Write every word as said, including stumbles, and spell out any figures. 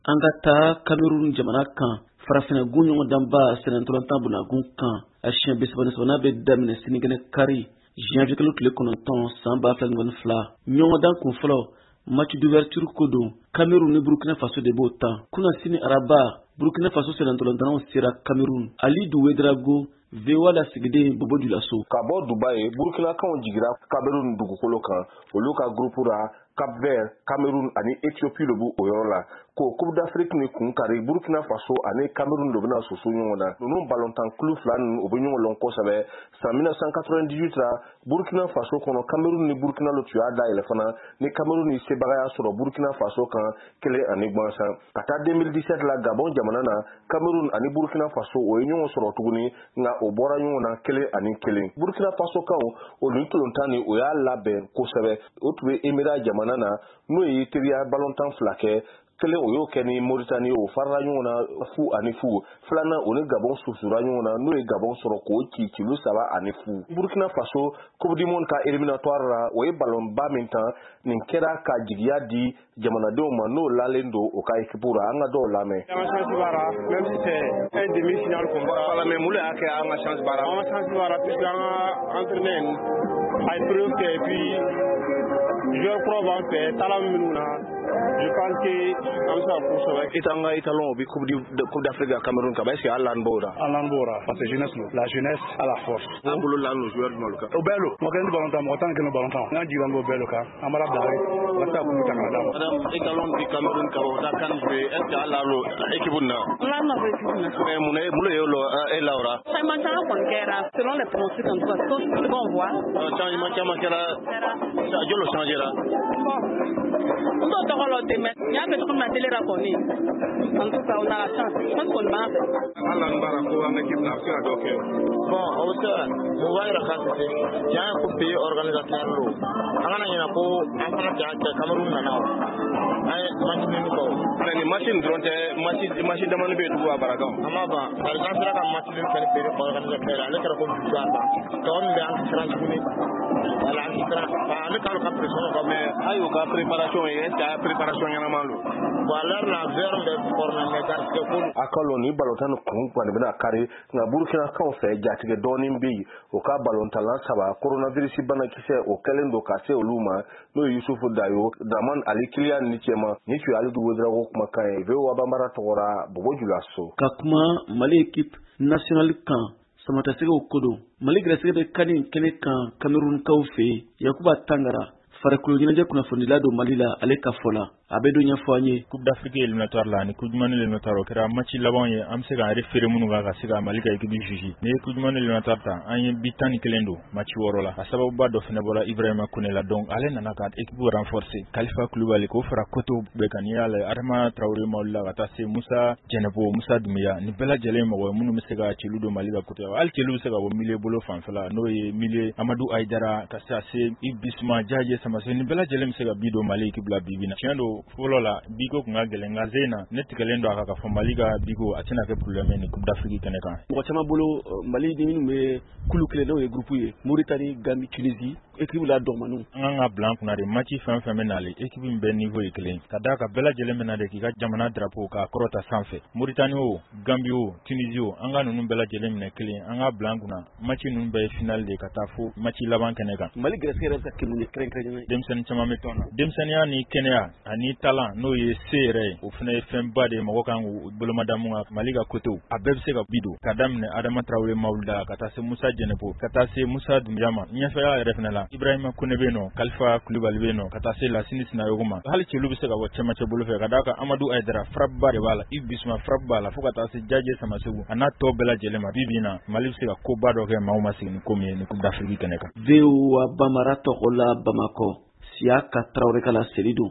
An ka taa Cameroun jamana kan farafina gun ɲɔgɔn danba sɛnɛntɔlɔntan bunagun kan a siɲɛ bisabani sabanan bɛ daminɛ sinikɛnɛ kari janvier kalo tile kɔnɔntɔn san ba fila ni fila ɲɔgɔn dan kun fɔlɔ match d'ouverture ko don Cameroun ni Burkina Faso de b'o ta kuna sini araba Burkina Faso sɛnɛntɔlɔntanaw sera Cameroun Ali Douédraogo V O A la sigiden Bobo Dioulasso ka bɔ Dubai Burkina kanw jigira Cameroun dugukolo kan olu ka groupe ra Cap-Vert, Cameroun ani Ethiopie le bu o yɔrɔ la ko Coupe d'Afrique ni kun kari Burkina Faso ani Cameroun de bɛna soso ɲɔgɔn na ninnu ballontan kulu fila ninnu o bɛ ɲɔgɔn lɔn kosɛbɛ san mille neuf cent quatre-vingt-dix-huit ra Burkina Faso kɔnɔ Cameroun ni Burkina lo tun y'a dayɛlɛ fana ni Cameroun ni sebagaya sɔrɔ Burkina Faso kan kelen ani gansan ka taa deux mille dix-sept la Gabon jamana na Cameroun ani Burkina Faso o ye ɲɔgɔn sɔrɔ tuguni nka o bɔra ɲɔgɔn na kelen ani kelen Burkina Faso kan o ni tolontan ni o y'a labɛn kosɛbɛ o tun bɛ Émirats jamana na n'o ye teriya ballontan fila kɛ kelen o y'o kɛ ni Mauritanie o farala ɲɔgɔn na fu ani fu filanan o ni Gabon susura ɲɔgɔn na n'o ye Gabon sɔrɔ k'o ci kilo saba ani fu Burkina Faso Coupe du Monde ka éliminatoire la o ye ballon ba min tan nin kɛra ka jigiya di jamanadenw ma n'o lalen don o ka équipe ra an ka dɔw lamɛn. An ka chance bara même si c'est un demi-finale qu'on va voilà mais mun y'a kɛ an ka chance bara an ka chance bara puisque an ka entraîneur a eu preuve que et puis joueur pro b'an fɛ talent minnu na je pense que an bɛ se ka ko sɔrɔ. I t'an ka italien o bi Coupe d'Afrique à Cameroun ka ba est-ce que hali l'an b'o la. Hali b'o la parce que jeunesse la jeunesse à la force. An bolo l'an no joueur jumɛn kan. O bɛɛ lo mɔgɔ kelen tɛ ballon tan mɔgɔ tan ni kelen ballon tan n'an jiginna b'o bɛɛ lo kan an b'a bila ka taa kun kan ka d'a ma. Madame italien di Cameroun ka o da kan jouer est-ce que hali l'an équipe na. L'an na équipe na. Mais mun ye mun ye lo et Laura. Changement caman kɔni kɛra selon les pronostics en tout cas tout ce qu'on voit. Changement caman kɛra. Jolo changera. Bon. On doit tɔgɔ lɔ tɛ mais n y'a fɛ cogo min na télé ra kɔni en tout cas on a la chance je pense qu'on b'a fait. Hali an bara ko an équipe na a bɛ se ka dɔ kɛ. Bon o bɛ se ka mun b'a yira k'a tɛ se yan ye ko pays organisationnel lo an kana ɲinɛ ko an fana ja cɛ Cameroun nana o an ye match min kɔ. Mais ni match in dɔrɔn tɛ match match damani bɛ dugu a barakaw. An ma ban par exemple an sera ka match min kɛ ni pays organisationnel ale kɛra ko dugu a ban tɔgɔ min bɛ an tɛ siran tuguni wala an tɛ siran ale k'ale ka pression kɔ mais a y'o ka préparation ye est-ce que a ye préparation ɲɛnama lo. bon alors la vers bɛ former mais parce que ko a ka lɔ ni ballontan kun kɔni bɛna kari nka Burkina kanw fɛ jatigɛ dɔɔnin bɛ yen o ka ballontanlan saba coronavirus banakisɛ o kɛlen don ka se olu ma n'o ye Yusufu Dayo Daman Ali Kilian ni cɛma ni tun ye Ali Douédraogo kumakan ye V O A banbara tɔgɔra Bobo Dioulasso. Ka kuma Mali équipe nationale kan samatasɛgɛw ko don Mali gɛrɛsɛgɛ bɛ kani kɛnɛ kan Cameroun kaw fɛ Yakuba Tangara farikolo ɲɛnajɛ kunnafonidila don Mali la ale ka fɔ la a bɛ don ɲɛfɔ an ye. Coupe d'Afrique éliminatoire la ni Coupe du Monde éliminatoire o kɛra match laban ye an bɛ se k'an référé minnu kan ka se ka Mali ka équipe juge ni ye Coupe du Monde éliminatoire ta an ye bi tan ni kelen don match wɔɔrɔ la a sababuba dɔ fana bɔra Ibrahima Kone la donc ale nana ka équipe renforcer Kalifa Kulibali k'o fara Koto bɛɛ kan n'i y'a lajɛ Adama Traoré Mawuli la ka taa se Musa Jɛnɛbo Musa Dumbuya ni bɛɛ lajɛlen mɔgɔ ye minnu bɛ se ka celu don Mali ka côté hali celu bɛ se ka bɔ milieu bolo fanfɛla n'o ye milieu Amadou Aïdara ka se se Ibisma Jaje Samase ni bɛɛ lajɛlen bɛ se ka bi don Mali équipe la bi bi na tiɲɛ don fɔlɔ la Biko kun ka gɛlɛn nka Zena ne tigɛlen don a kan ka fɔ Mali ka Biko a tɛna kɛ problème ni Coupe d'Afrique kɛnɛ kan. Mɔgɔ caman bolo Mali ni minnu bɛ kulu kelen n'o ye groupe ye Mauritanie Gambie Tunisie équipe la dɔgɔmaninw. An kan ka bila an kunna de match fɛn fɛn bɛ nale équipe min bɛɛ niveau ye kelen ka d'a kan bɛɛ lajɛlen bɛ na de k'i ka jamana drapeau k'a kɔrɔta sanfɛ Mauritanie o Gambie o Tunisie o an ka ninnu bɛɛ lajɛlen minɛ kelen an ka bila an kunna match ninnu bɛɛ ye finale de ka taa fo match laban kɛnɛ kan. Mali gɛrɛsɛgɛ yɛrɛ bɛ ka kɛ mun ye kɛrɛnkɛrɛnnen. Denmisɛnnin caman bɛ tɔn na denmisɛnninya ni kɛnɛya ani talent n'o ye se yɛrɛ ye o fana ye fɛnba de ye mɔgɔ kan k'u bolomada mun kan Mali ka côté a bɛɛ bɛ se ka bi don ka daminɛ Adama Traoré Mawuli la ka taa se Musa Jɛnɛbo ka taa se Musa Dumbuya ma ɲɛfɛya yɛrɛ fana la Ibrahima Kone bɛ yen nɔ Kalifa Kulibali bɛ yen nɔ ka taa se Lasini Sinayogo ma hali celu bɛ se ka bɔ cɛmancɛ bolo fɛ ka d'a kan Amadou Aïdara frappe de b'a la Yves Bissouma frappe b'a la fo ka taa se Jaje Samasegu a n'a tɔ bɛɛ lajɛlen ma bi bi in na Mali bɛ se ka koba dɔ kɛ maaw ma sigi ni ko min ye ni Coupe d'Afrique kɛnɛ kan. V O A banbara tɔgɔ la Bamakɔ Siaka Traoré ka la seli don.